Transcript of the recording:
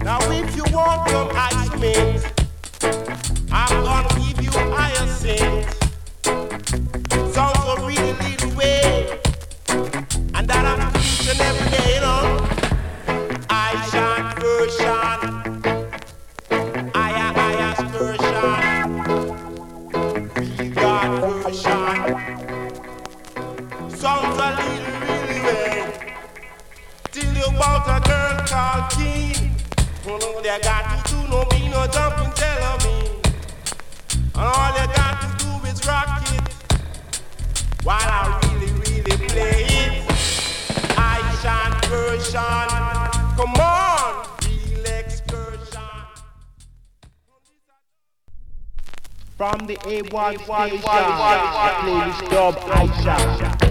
Now if you want some ice mint, I'm gonna give you hyacinth. Sounds so really little way, and that I'm teaching every day, you know. I chant version, I excursion, we got version. Sounds a little really way, till you about a girl called King. Oh no, they got to do no be no jumping, tell me. And all you got to do is rock it while I really, really play it. I chant version. Come on, real excursion. From the A1 station, playlist dub Aisha.